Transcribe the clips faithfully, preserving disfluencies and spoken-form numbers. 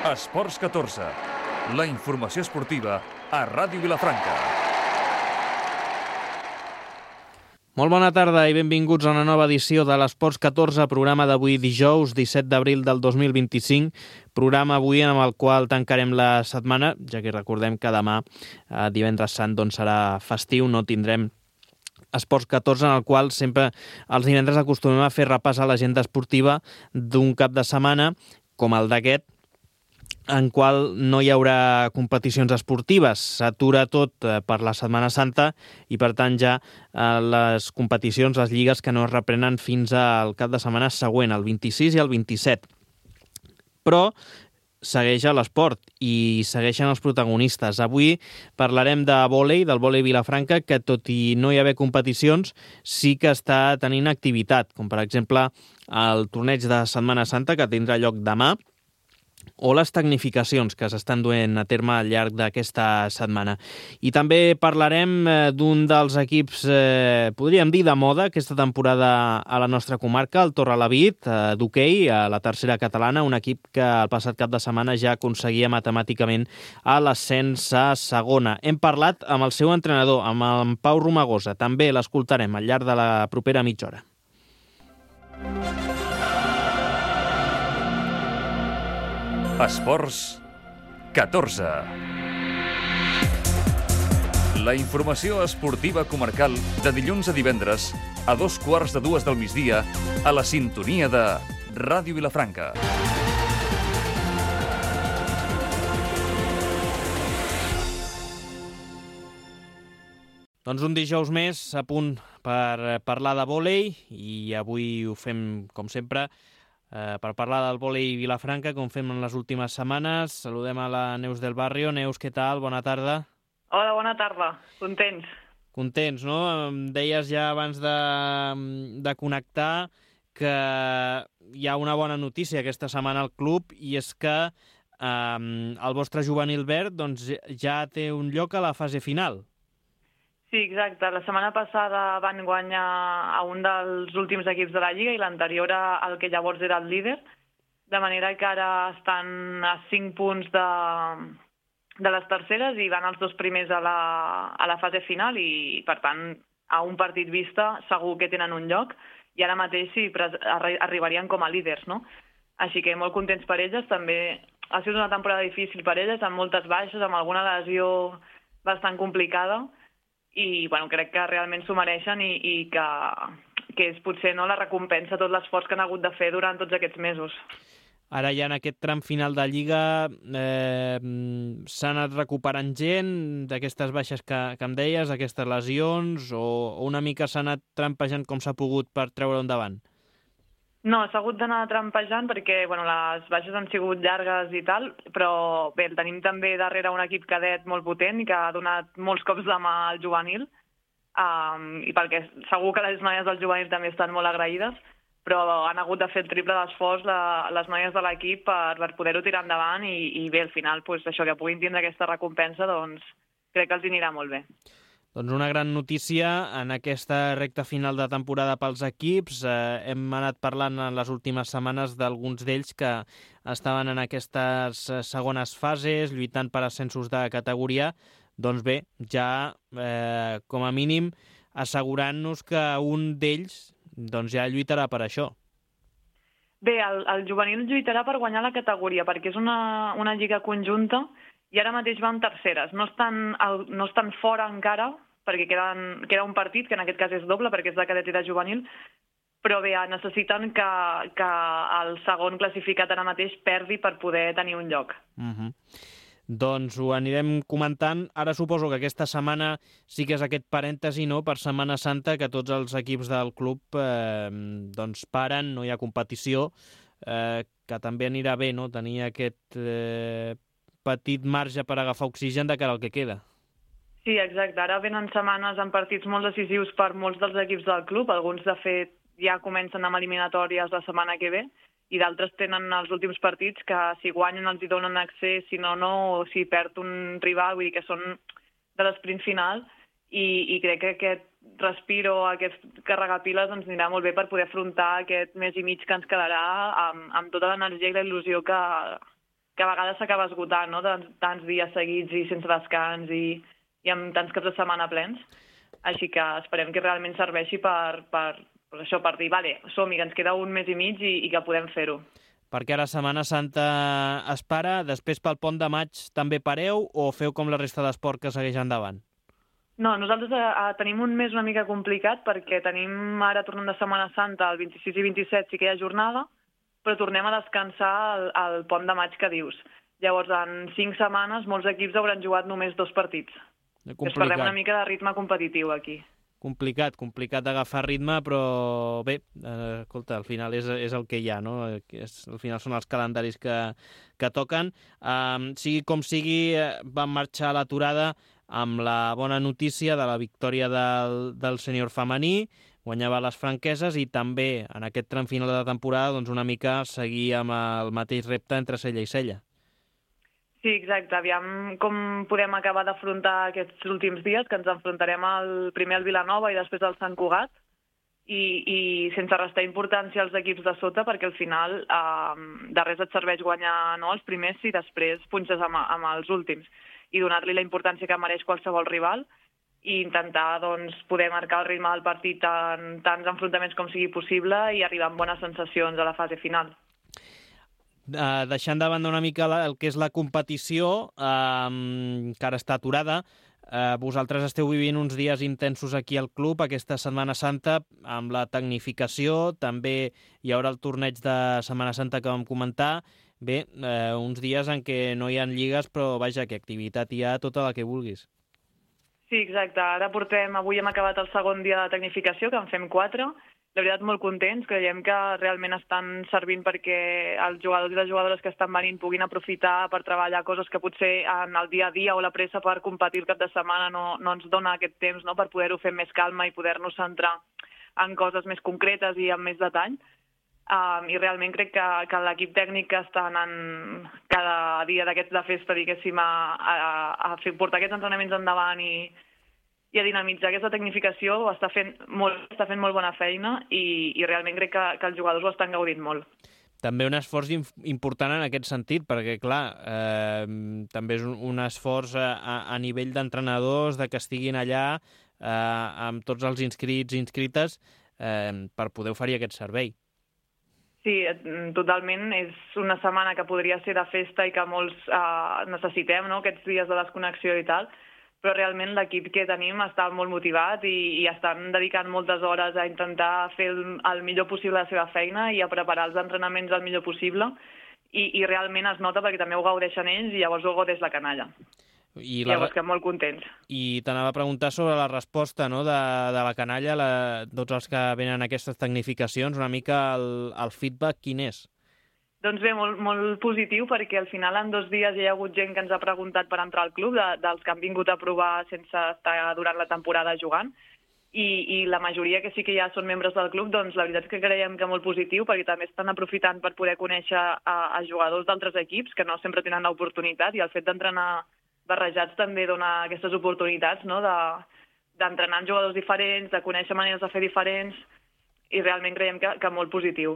Esports catorze, la informació esportiva a Ràdio Vilafranca. Molt bona tarda i benvinguts a una nova edició de l'Esports catorze, programa d'avui dijous, disset d'abril del dos mil vint-i-cinc, programa avui amb el qual tancarem la setmana, ja que recordem que demà, eh, divendres sant, doncs serà festiu, no tindrem Esports catorze, en el qual sempre els divendres acostumem a fer repàs a l'agenda esportiva d'un cap de setmana, com el d'aquest, en qual no hi haurà competicions esportives. S'atura tot per la Setmana Santa i, per tant, ja les competicions, les lligues que no es reprenen fins al cap de setmana següent, el vint-i-sis i el vint-i-set. Però segueix a l'esport i segueixen els protagonistes. Avui parlarem de vòlei, del vòlei Vilafranca, que tot i no hi haver competicions, sí que està tenint activitat, com per exemple el torneig de Setmana Santa, que tindrà lloc demà, o les tecnificacions que s'estan duent a terme al llarg d'aquesta setmana. I també parlarem d'un dels equips, eh, podríem dir, de moda aquesta temporada a la nostra comarca, el Torrelavit, eh, d'hoquei, a la tercera catalana, un equip que el passat cap de setmana ja aconseguia matemàticament a l'ascens a segona. Hem parlat amb el seu entrenador, amb en Pau Romagosa. També l'escoltarem al llarg de la propera mitja hora. Esports catorze. La informació esportiva comarcal de dilluns a divendres a dos quarts de dues del migdia a la sintonia de Ràdio Vilafranca. Doncs un dijous més a punt per parlar de vòlei i avui ho fem, com sempre, Eh, per parlar del vòlei Vilafranca, com fem en les últimes setmanes. Saludem a la Neus del Barrio. Neus, què tal? Bona tarda. Hola, bona tarda. Contents. Contents, no? Em deies ja abans de, de connectar que hi ha una bona notícia aquesta setmana al club i és que eh, el vostre juvenil verd doncs, ja té un lloc a la fase final. Sí, exacte. La setmana passada van guanyar a un dels últims equips de la Lliga i l'anterior al que llavors era el líder, de manera que ara estan a cinc punts de, de les terceres i van els dos primers a la, a la fase final i, per tant, a un partit vista segur que tenen un lloc i ara mateix sí, arribarien com a líders, no? Així que molt contents per elles. També ha sigut una temporada difícil per elles, amb moltes baixes, amb alguna lesió bastant complicada, i bueno, crec que realment s'ho mereixen i, i que, que és potser no, la recompensa tot l'esforç que han hagut de fer durant tots aquests mesos. Ara ja en aquest tram final de Lliga eh, s'ha anat recuperant gent d'aquestes baixes que, que em deies, d'aquestes lesions, o, o una mica s'ha anat trampejant com s'ha pogut per treure endavant? No, s'ha hagut d'anar trampejant perquè bueno, les baixes han sigut llargues i tal, però bé, tenim també darrere un equip cadet molt potent i que ha donat molts cops de mà al juvenil, um, i perquè segur que les noies del juvenil també estan molt agraïdes, però han hagut de fer el triple d'esforç les noies de l'equip per, per poder-ho tirar endavant i, i bé, al final, pues, això que puguin tindre aquesta recompensa, doncs crec que els anirà molt bé. Doncs una gran notícia en aquesta recta final de temporada pels equips. Eh, hem anat parlant en les últimes setmanes d'alguns d'ells que estaven en aquestes segones fases, lluitant per ascensos de categoria. Doncs bé, ja eh, com a mínim assegurant-nos que un d'ells doncs, ja lluitarà per això. Bé, el, el juvenil lluitarà per guanyar la categoria, perquè és una, una lliga conjunta i ara mateix van terceres. No estan, no estan fora encara, perquè queden, queda un partit, que en aquest cas és doble, perquè és de cadet i de juvenil, però bé, necessiten que, que el segon classificat ara mateix perdi per poder tenir un lloc. Uh-huh. Doncs ho anirem comentant. Ara suposo que aquesta setmana sí que és aquest parèntesi, no?, per Setmana Santa, que tots els equips del club eh, doncs paren, no hi ha competició, eh, que també anirà bé, no?, tenir aquest eh, petit marge per agafar oxigen de cara al que queda. Sí, exacte. Ara venen setmanes amb partits molt decisius per molts dels equips del club. Alguns, de fet, ja comencen amb eliminatòries la setmana que ve i d'altres tenen els últims partits que si guanyen els hi donen accés, si no, no, o si perd un rival, vull dir que són de l'esprint final i, i crec que aquest respiro, aquest carregapiles ens anirà molt bé per poder afrontar aquest mes i mig que ens quedarà amb, amb tota l'energia i la il·lusió que, que a vegades s'acaba esgotant, no?, de tants dies seguits i sense descans i, i amb tants caps de setmana plens. Així que esperem que realment serveixi per, per, per això, per dir, vale, som-hi, que ens queda un mes i mig i, i que podem fer-ho. Perquè ara Setmana Santa es para, després pel pont de maig també pareu o feu com la resta d'esport que segueix endavant? No, nosaltres eh, tenim un mes una mica complicat perquè tenim ara tornant de Setmana Santa el vint-i-sis i vint-i-set sí que hi ha jornada, però tornem a descansar al, al pont de maig que dius. Llavors, en cinc setmanes, molts equips hauran jugat només dos partits. Es perdem una mica de ritme competitiu aquí. Complicat, complicat d'agafar ritme, però bé, eh, escolta, al final és, és el que hi ha, no? És, al final són els calendaris que, que toquen. Um, sigui com sigui, eh, van marxar a l'aturada amb la bona notícia de la victòria del, del sènior femení, guanyava les franqueses i també en aquest tram final de la temporada doncs una mica seguir amb el mateix repte entre cella i cella. Sí, exacte. Aviam com podem acabar d'afrontar aquests últims dies, que ens enfrontarem al, primer al Vilanova i després al Sant Cugat, i, i sense restar importància als equips de sota, perquè al final eh, de res et serveix guanyar no, els primers i després punxes amb, amb els últims, i donar-li la importància que mereix qualsevol rival i intentar doncs, poder marcar el ritme del partit en tants enfrontaments com sigui possible i arribar amb bones sensacions a la fase final. Uh, deixant de banda una mica la, el que és la competició, uh, que ara està aturada, uh, vosaltres esteu vivint uns dies intensos aquí al club aquesta Setmana Santa amb la tecnificació, també hi haurà el torneig de Setmana Santa que vam comentar. Bé, uh, uns dies en què no hi ha lligues, però vaja, que activitat hi ha tota la que vulguis. Sí, exacte. Ara portem, avui hem acabat el segon dia de tecnificació, que en fem quatre. La veritat, molt contents. Creiem que realment estan servint perquè els jugadors i les jugadores que estan venint puguin aprofitar per treballar coses que potser en el dia a dia o la pressa per competir el cap de setmana no, no ens dona aquest temps, no?, per poder-ho fer amb més calma i poder-nos centrar en coses més concretes i amb més detall. Um, I realment crec que, que l'equip tècnic que està anant cada dia d'aquests de festa, diguéssim, a, a, a fer, portar aquests entrenaments endavant i, i a dinamitzar aquesta tecnificació està fent molt, està fent molt bona feina i, i realment crec que, que els jugadors ho estan gaudint molt. També un esforç important en aquest sentit, perquè, clar, eh, també és un, un esforç a, a nivell d'entrenadors, de que estiguin allà eh, amb tots els inscrits i inscrites eh, per poder oferir aquest servei. Sí, totalment. És una setmana que podria ser de festa i que molts eh, necessitem, no?, aquests dies de desconnexió i tal, però realment l'equip que tenim està molt motivat i, i estan dedicant moltes hores a intentar fer el, el millor possible la seva feina i a preparar els entrenaments el millor possible i, i realment es nota perquè també ho gaudeixen ells i llavors ho gaudeix la canalla. I la... llavors estem molt contents. I t'anava a preguntar sobre la resposta, no?, de, de la canalla, la, tots els que venen a aquestes tecnificacions, una mica el, el feedback quin és? Doncs bé, molt, molt positiu, perquè al final en dos dies hi ha hagut gent que ens ha preguntat per entrar al club, de, dels que han vingut a provar sense estar durant la temporada jugant, i, i la majoria que sí que ja són membres del club, doncs la veritat és que creiem que molt positiu, perquè també estan aprofitant per poder conèixer a, a jugadors d'altres equips que no sempre tenen l'oportunitat, i el fet d'entrenar barrejats també dona aquestes oportunitats, no?, de, d'entrenar amb jugadors diferents, de conèixer maneres de fer diferents, i realment creiem que, que molt positiu.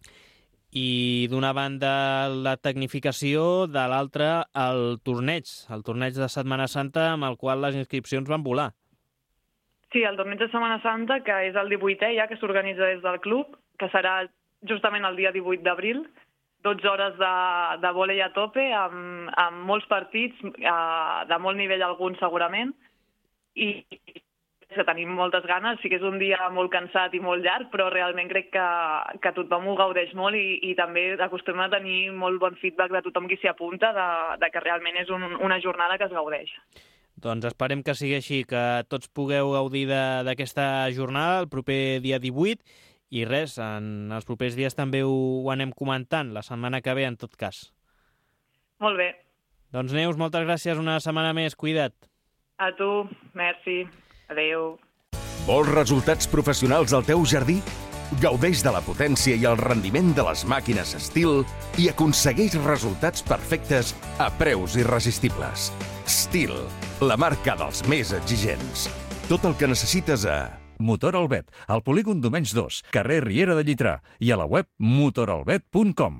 I d'una banda la tecnificació, de l'altra el torneig, el torneig de Setmana Santa amb el qual les inscripcions van volar. Sí, el torneig de Setmana Santa, que és el divuitè ja, que s'organitza des del club, que serà justament el dia divuit d'abril, dotze hores de, de vòlei a tope, amb, amb molts partits, eh, de molt nivell alguns segurament, i que tenim moltes ganes. Sí que és un dia molt cansat i molt llarg, però realment crec que, que tothom ho gaudeix molt i, i també acostumem a tenir molt bon feedback de tothom qui s'hi apunta, de, de que realment és un, una jornada que es gaudeix. Doncs esperem que sigui així, que tots pugueu gaudir d'aquesta jornada el proper dia divuit, i res, en els propers dies també ho, ho anem comentant, la setmana que ve en tot cas. Molt bé. Doncs Neus, moltes gràcies una setmana més, cuida't. A tu, merci. Adéu. Vols resultats professionals al teu jardí? Gaudeix de la potència i el rendiment de les màquines Stihl i aconsegueix resultats perfectes a preus irresistibles. Stihl, la marca dels més exigents. Tot el que necessites a... Motor Albet, al polígon Domenys dos, carrer Riera de Llitrà, i a la web motor albet punt com.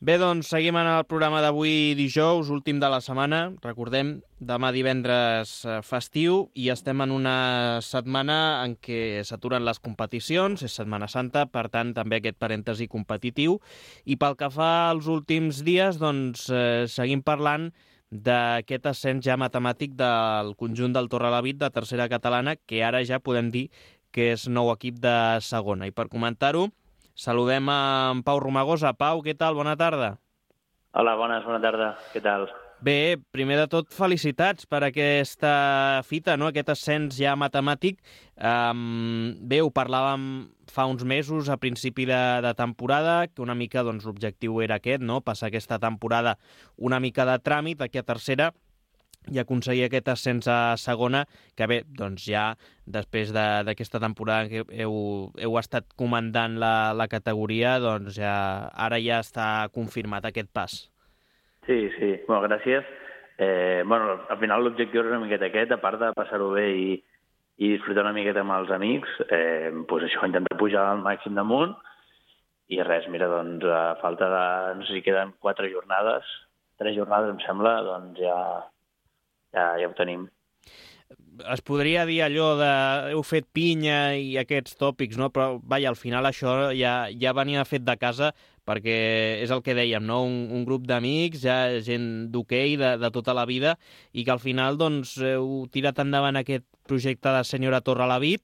Bé, doncs seguim en el programa d'avui dijous, últim de la setmana. Recordem, demà divendres festiu i estem en una setmana en què s'aturen les competicions, és Setmana Santa, per tant també aquest parèntesi competitiu. I pel que fa als últims dies, doncs eh, seguim parlant d'aquest ascens ja matemàtic del conjunt del Torrelavit de tercera catalana, que ara ja podem dir que és nou equip de segona. I per comentar-ho, saludem a en Pau Romagosa. Pau, què tal? Bona tarda. Hola, bones, bona tarda. Què tal? Bé, primer de tot, felicitats per aquesta fita, no? Aquest ascens ja matemàtic. Um, bé, ho parlàvem fa uns mesos, a principi de, de temporada, que una mica doncs, l'objectiu era aquest, no? Passar aquesta temporada una mica de tràmit aquí a tercera i aconseguir aquest ascens a segona, que bé, doncs ja després d'aquesta de, temporada que heu, heu estat comandant la, la categoria, doncs ja ara ja està confirmat aquest pas. Sí, sí, bueno, gràcies. Eh, bueno, al final l'objectiu és una miqueta aquest, a part de passar-ho bé i, i disfrutar una miqueta amb els amics, eh, doncs això, intentar pujar al màxim damunt i res, mira, doncs a falta de, no sé si queden quatre jornades, tres jornades em sembla, doncs ja Ja, ja ho tenim. Es podria dir allò de heu fet pinya i aquests tòpics, no? Però, vaja, al final això ja, ja venia fet de casa perquè és el que dèiem, no? Un, un grup d'amics, ja gent d'hoquei de, de tota la vida i que al final doncs, heu tirat endavant aquest projecte de Senyora Torrelavit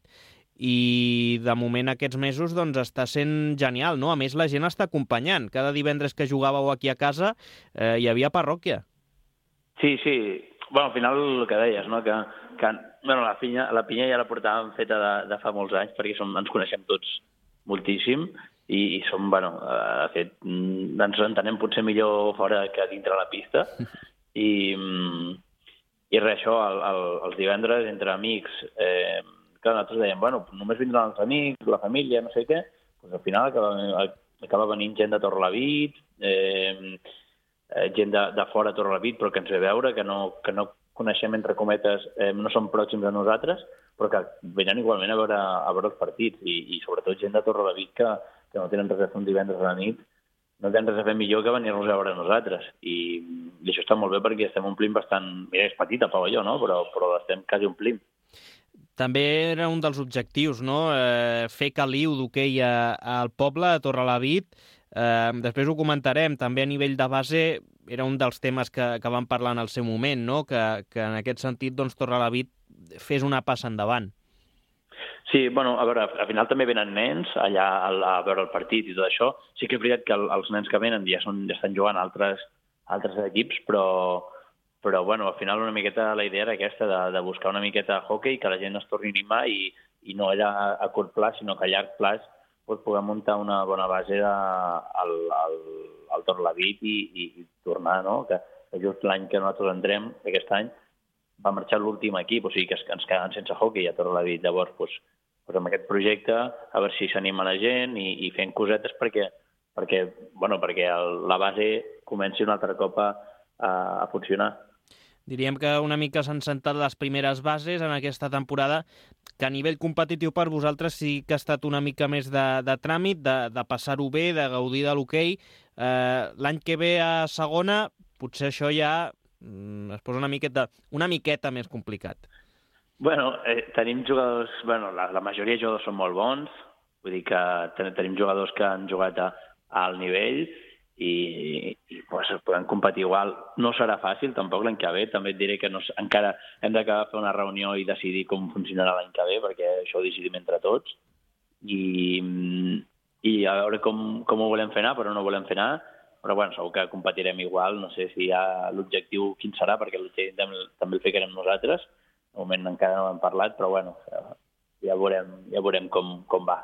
i de moment aquests mesos doncs, està sent genial, no? A més, la gent està acompanyant. Cada divendres que jugàveu aquí a casa eh, hi havia parròquia. Sí, sí. Bueno, al final el que deies, no? que, que bueno, la, pinya, la pinya ja la portàvem feta de, de fa molts anys perquè som, ens coneixem tots moltíssim i, i som, bueno, de fet, ens entenem potser millor fora que dintre la pista i, i res, això, el, el, els divendres entre amics, eh, que nosaltres dèiem, bueno, només vindran els amics, la família, no sé què, doncs al final acaba, acaba venint gent de Torrelavit, eh, gent de, de fora a Torrelavit, però que ens ve a veure, que no, que no coneixem, entre cometes, eh, no som pròxims a nosaltres, però que venen igualment a veure, a veure els partits, i, i sobretot gent de Torrelavit que, que no tenen res a fer un divendres a la nit, no tenen res a fer millor que venir-nos a veure a nosaltres. I, i això està molt bé perquè estem omplint bastant... Mira, és petita, pavelló, no? Però, però estem quasi omplint. També era un dels objectius, no? Eh, fer caliu d'hoquei al poble, a Torrelavit. Eh, després ho comentarem, també a nivell de base era un dels temes que, que vam parlar en el seu moment, no? que, que en aquest sentit doncs, Torrelavit fes una passa endavant. Sí, bueno, a veure, al final també venen nens allà a, a veure el partit i tot això. Sí que és veritat que el, els nens que venen ja, són, ja estan jugant altres, altres equips, però, però bueno, al final una miqueta la idea era aquesta, de, de buscar una miqueta de hoquei, que la gent es torni a animar i, i no allà a curt plaç, sinó que a llarg plaç pot poder muntar una bona base de, al, al, al Torrelavit i, i, i tornar, no? Que, que just l'any que nosaltres entrem, aquest any, va marxar l'últim equip, o sigui que ens quedaven sense hoquei a Torrelavit. Llavors, doncs, doncs amb aquest projecte, a veure si s'anima la gent i, i fent cosetes perquè, perquè, bueno, perquè el, la base comenci un altre cop a, a, a funcionar. Diríem que una mica s'han sentat les primeres bases en aquesta temporada, que a nivell competitiu per vosaltres sí que ha estat una mica més de, de tràmit, de, de passar-ho bé, de gaudir de l'hoquei. Eh, l'any que ve a segona, potser això ja mm, es posa una miqueta, una miqueta més complicat. Bueno, eh, tenim jugadors... Bueno, la, la majoria de jugadors són molt bons, vull dir que ten, tenim jugadors que han jugat a, a alt nivell, i, i pues, podem competir igual. No serà fàcil, tampoc l'any que ve. També et diré que no, encara hem d'acabar de fer una reunió i decidir com funcionarà l'any que ve, perquè això ho decidim entre tots. I, i a veure com, com ho volem fer anar, però no volem fer anar. Però bueno, segur que competirem igual. No sé si hi ha l'objectiu quin serà, perquè l'objectiu també, també el ficarem nosaltres. De moment encara no hem parlat, però bueno, ja veurem, ja veurem com, com va.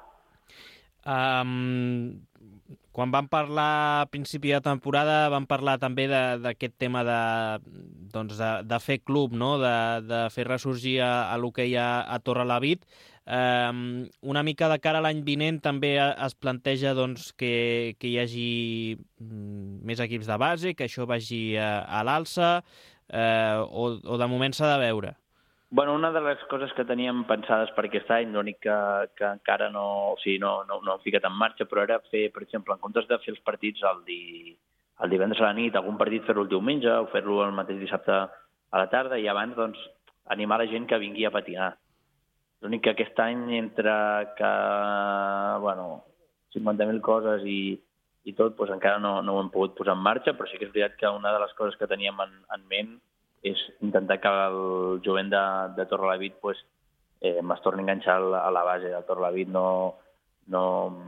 Um, quan vam parlar a principi de temporada vam parlar també d'aquest tema de, doncs de, de fer club, no? de, de fer ressorgir a, a l'hoquei a, a Torrelavit. Um, una mica de cara a l'any vinent també es planteja doncs, que, que hi hagi més equips de base, que això vagi a, a l'alça, eh, o, o de moment s'ha de veure? Bueno, una de les coses que teníem pensades per aquest any, l'únic que, que encara no, o sigui, no, no, no hem ficat en marxa, però era fer, per exemple, en comptes de fer els partits el, di, el divendres a la nit, algun partit fer-lo el diumenge o fer-lo el mateix dissabte a la tarda i abans doncs, animar la gent que vingui a patinar. L'únic que aquest any, entre que, bueno, cinquanta mil coses i, i tot, doncs encara no, no ho hem pogut posar en marxa, però sí que és veritat que una de les coses que teníem en, en ment és intentar que el jovent de, de Torrelavit pues, eh, es torni a enganxar a la base del Torrelavit. No, no,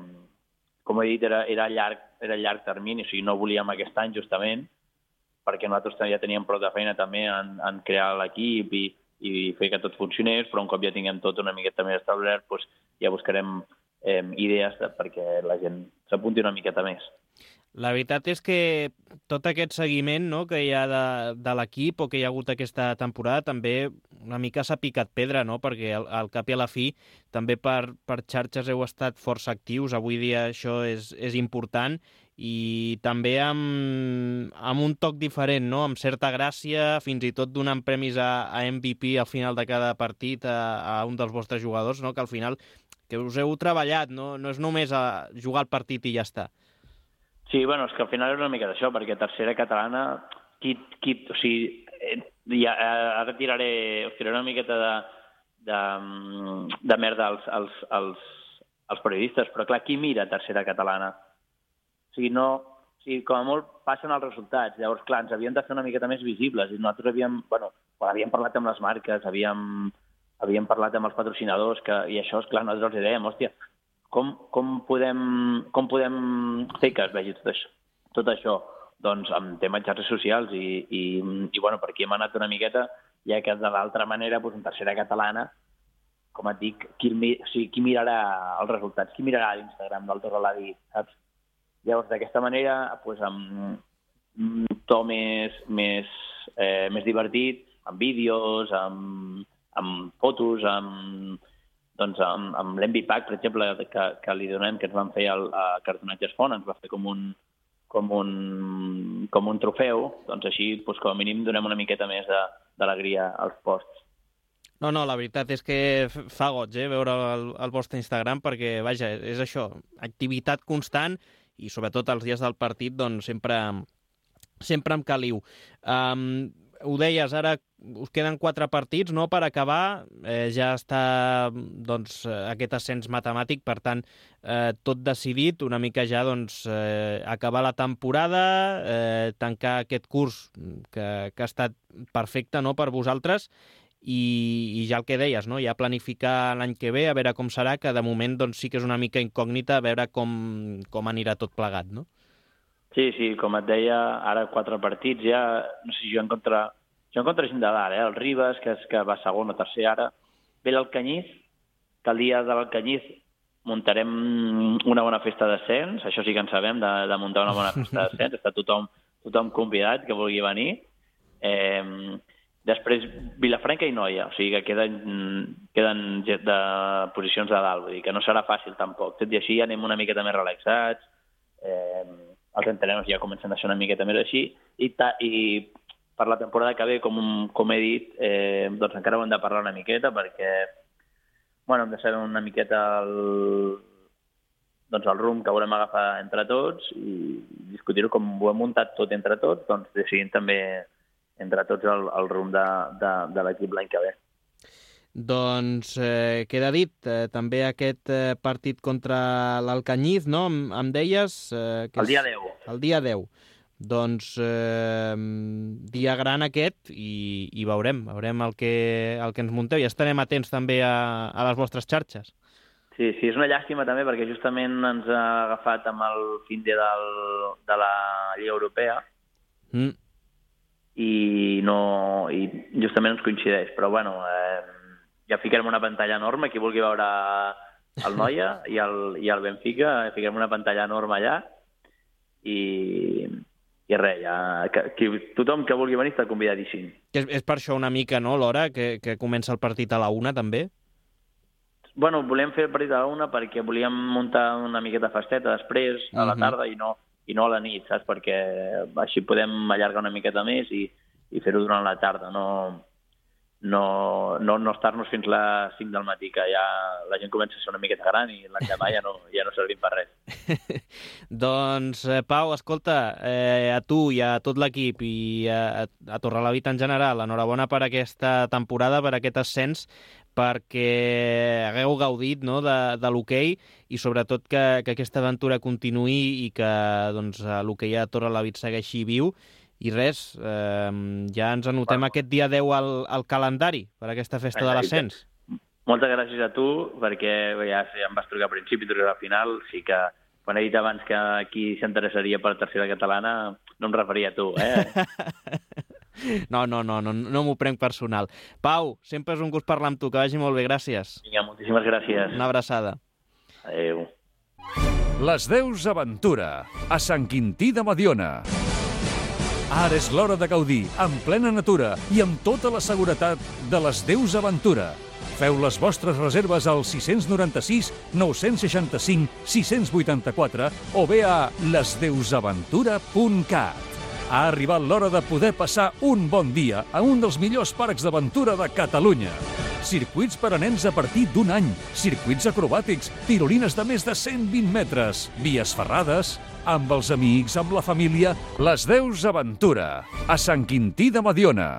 com he dit, era, era, llarg, era llarg termini, o sigui, no volíem aquest any justament, perquè nosaltres ja teníem prou de feina també en, en crear l'equip i, i fer que tot funcionés, però un cop ja tinguem tot una miqueta més establert, doncs ja buscarem eh, idees de, perquè la gent s'apunti una miqueta més. La veritat és que tot aquest seguiment, no, que hi ha de, de l'equip o que hi ha hagut aquesta temporada també una mica s'ha picat pedra, no? Perquè al, al cap i a la fi també per, per xarxes heu estat força actius. Avui dia això és, és important i també amb, amb un toc diferent, no? Amb certa gràcia, fins i tot donant premis a, a M V P al final de cada partit a, a un dels vostres jugadors, no? Que al final que us heu treballat, no, no és només a jugar el partit i ja està. Sí, bueno, és que al final és una mica d'això, perquè tercera catalana, qui, qui, o sigui, ja, ara tiraré, us tiraré una miqueta de, de, de merda als, als, als, als periodistes, però clar, qui mira tercera catalana? O sigui, no, o sigui, com a molt passen els resultats, llavors, clar, ens havíem de fer una miqueta més visibles, i nosaltres havíem, bueno, havíem parlat amb les marques, havíem, havíem parlat amb els patrocinadors, que, i això, esclar, nosaltres els dèiem, hòstia, Com, com, podem, com podem fer que es vegi tot això? Tot això, doncs, amb temes xarxes socials i, i, i bueno, per aquí hem anat una miqueta, ja que de l'altra manera, doncs, en tercera catalana, com et dic, qui, o sigui, qui mirarà els resultats? Qui mirarà l'Instagram del Torrelavit, saps? Llavors, d'aquesta manera, doncs, amb un to més, més, eh, més divertit, amb vídeos, amb, amb fotos, amb... doncs amb, amb l'M V Pack, per exemple, que, que li donem, que ens van fer el, a Cartonatges Font, ens va fer com un, com un, com un trofeu, doncs així, doncs, com a mínim, donem una miqueta més d'alegria als posts. No, no, la veritat és que fa goig, eh, veure el, el vostre Instagram, perquè, vaja, és això, activitat constant i, sobretot, els dies del partit, doncs, sempre, sempre em caliu. Um, ho deies, ara us queden quatre partits, no?, per acabar. Eh, ja està, doncs, aquest ascens matemàtic, per tant, eh, tot decidit, una mica ja, doncs, eh, acabar la temporada, eh, tancar aquest curs que, que ha estat perfecte, no?, per vosaltres, i, i ja el que deies, no?, ja planificar l'any que ve, a veure com serà, que de moment, doncs, sí que és una mica incògnita, a veure com, com anirà tot plegat, no? Sí, sí, com et deia, ara quatre partits ja, no sé si jo en contra, jo en contra gent de dalt, eh? El Ribes, que, és, que va segon o tercer ara, ve l'Alcanyís, que el dia de l'Alcanyís muntarem una bona festa d'ascens, això sí que en sabem, de, de muntar una bona festa d'ascens, està tothom, tothom convidat que vulgui venir. Eh, després, Vilafranca i Noia, o sigui que queden, queden de posicions de dalt, vull dir que no serà fàcil tampoc. Tot i així anem una miqueta més relaxats, eh, els entrenos ja comencen a ser una miqueta més així, i, ta, i per la temporada que ve, com, com he dit, eh, doncs encara ho hem de parlar una miqueta, perquè bueno, hem de saber una miqueta el, doncs el rumb que volem agafar entre tots i discutir-ho com ho hem muntat tot entre tots, doncs decidim també entre tots el, el rumb de, de, de l'equip l'any que ve. Doncs eh, queda dit, eh, també aquest eh, partit contra l'Alcanyís, no? Em, em deies... Eh, que el dia deu. El dia deu. Doncs eh, dia gran aquest i, i veurem, veurem el que, el que ens munteu i estarem atents també a, a les vostres xarxes. Sí, sí, és una llàstima també perquè justament ens ha agafat amb el fin de, del, de la Lliga Europea mm. i, no, i justament ens coincideix, però bueno... Eh, ja ficarem una pantalla enorme, qui vulgui veure el Noia i el, i el Benfica, ficarem una pantalla enorme allà i, i res, ja, que, que, tothom que vulgui venir està convidadíssim. És, és per això una mica, no, l'hora, que, que comença el partit a la una, també? Bueno, volem fer el partit a la una perquè volíem muntar una miqueta festeta després, a la tarda, uh-huh. i, no, i no a la nit, saps? Perquè així podem allargar una miqueta més i, i fer-ho durant la tarda, no... no, no, no estar-nos fins les cinc del matí, que ja la gent comença a ser una miqueta gran i l'endemà ja no, ja no servim per res. Doncs, eh, Pau, escolta, eh, a tu i a tot l'equip i a, a Torrelavit en general, enhorabona per aquesta temporada, per aquest ascens, perquè hagueu gaudit, no, de, de l'hoquei i sobretot que, que aquesta aventura continuï i que doncs, l'hoquei a Torrelavit segueixi viu. I res, eh, ja ens anotem bueno. aquest dia deu al, al calendari per aquesta festa de l'ascens. Moltes gràcies a tu, perquè ja, ja em vas trucar al principi, trucar al final, sí que quan he dit abans que qui s'interessaria per tercera catalana, no em referia a tu, eh? no, no, no, no, no m'ho prenc personal. Pau, sempre és un gust parlar amb tu, que vagi molt bé, gràcies. Vinga, moltíssimes gràcies. Una abraçada. Adéu. Les Deus Aventura, a Sant Quintí de Mediona. Ara és l'hora de gaudir, en plena natura i amb tota la seguretat de les Deus Aventura. Feu les vostres reserves al sis nou sis, nou sis cinc, sis vuit quatre o bé a les deus aventura punt cat. Ha arribat l'hora de poder passar un bon dia a un dels millors parcs d'aventura de Catalunya. Circuits per a nens a partir d'un any, circuits acrobàtics, tirolines de més de cent vint metres, vies ferrades, amb els amics, amb la família, les Deus Aventura, a Sant Quintí de Mediona.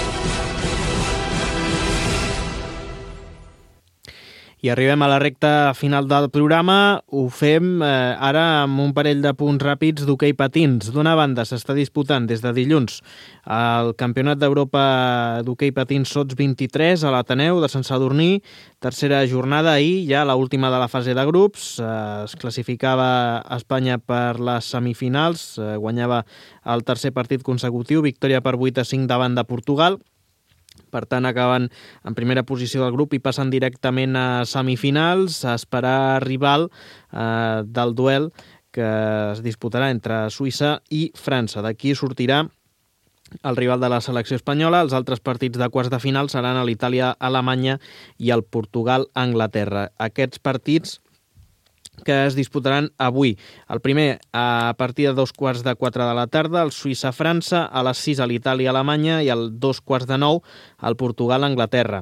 I arribem a la recta final del programa. Ho fem eh, ara amb un parell de punts ràpids d'hoquei patins. D'una banda, s'està disputant des de dilluns el Campionat d'Europa d'hoquei patins Sots vint-i-tres a l'Ateneu de Sant Sadurní. Tercera jornada ahir, ja l'última de la fase de grups. Eh, es classificava Espanya per les semifinals. Eh, guanyava el tercer partit consecutiu, victòria per vuit a cinc davant de Portugal. Per tant, acaben en primera posició del grup i passen directament a semifinals, a esperar rival eh, del duel que es disputarà entre Suïssa i França. D'aquí sortirà el rival de la selecció espanyola. Els altres partits de quarts de final seran a l'Itàlia-Alemanya i el Portugal-Anglaterra. Aquests partits que es disputaran avui. El primer a partir de dos quarts de quatre de la tarda, el Suïssa-França, a les sis a l'Itàlia-Alemanya i el dos quarts de nou al Portugal-Anglaterra.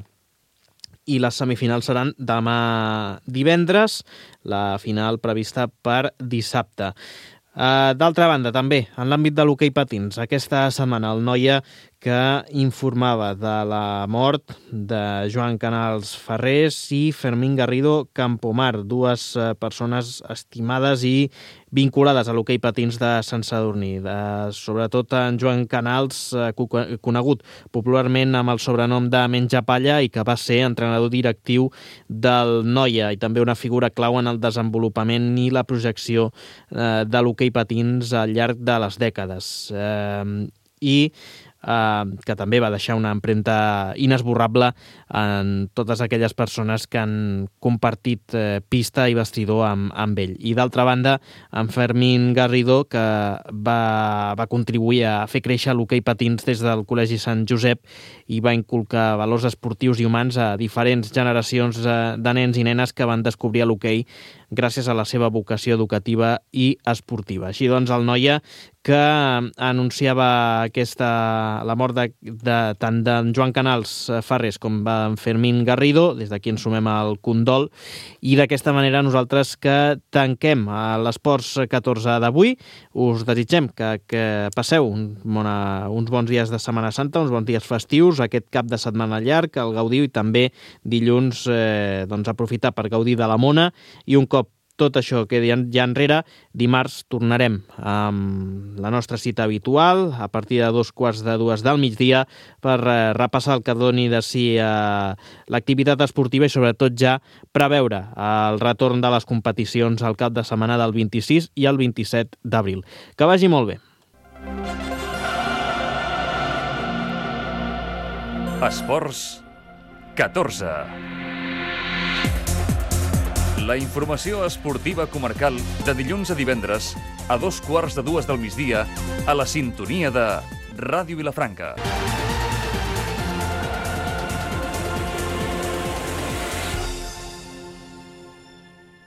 I les semifinals seran demà divendres, la final prevista per dissabte. Uh, D'altra banda, també, en l'àmbit de l'hoquei patins, aquesta setmana el Noia que informava de la mort de Joan Canals Ferrés i Fermín Garrido Campomar, dues uh, persones estimades i vinculades a l'hoquei patins de Sant Sadurní. De, sobretot en Joan Canals, uh, conegut popularment amb el sobrenom de Menjapalla i que va ser entrenador directiu del Noia i també una figura clau en el desenvolupament i la projecció uh, de l'hoquei patins al llarg de les dècades. Uh, I Uh, que també va deixar una empremta inesborrable en totes aquelles persones que han compartit uh, pista i vestidor amb, amb ell. I d'altra banda, en Fermín Garrido, que va, va contribuir a fer créixer l'hoquei patins des del Col·legi Sant Josep i va inculcar valors esportius i humans a diferents generacions uh, de nens i nenes que van descobrir l'hoquei gràcies a la seva vocació educativa i esportiva. Així doncs, el Noia, que anunciava aquesta, la mort de, de, tant d'en Joan Canals Ferrés com d'en Fermín Garrido, des d'aquí ens sumem al condol, i d'aquesta manera nosaltres que tanquem l'Esports catorze d'avui. Us desitgem que, que passeu un bona, uns bons dies de Setmana Santa, uns bons dies festius, aquest cap de setmana llarg, el gaudiu, i també dilluns eh, doncs aprofitar per gaudir de la mona, i un cop tot això quedi ja enrere, dimarts tornarem amb la nostra cita habitual a partir de dos quarts de dues del migdia per eh, repassar el que doni de si eh, l'activitat esportiva i sobretot ja preveure el retorn de les competicions al cap de setmana del vint-i-sis i el vint-i-set d'abril. Que vagi molt bé. Esports catorze. La informació esportiva comarcal de dilluns a divendres a dos quarts de dues del migdia a la sintonia de Ràdio Vilafranca.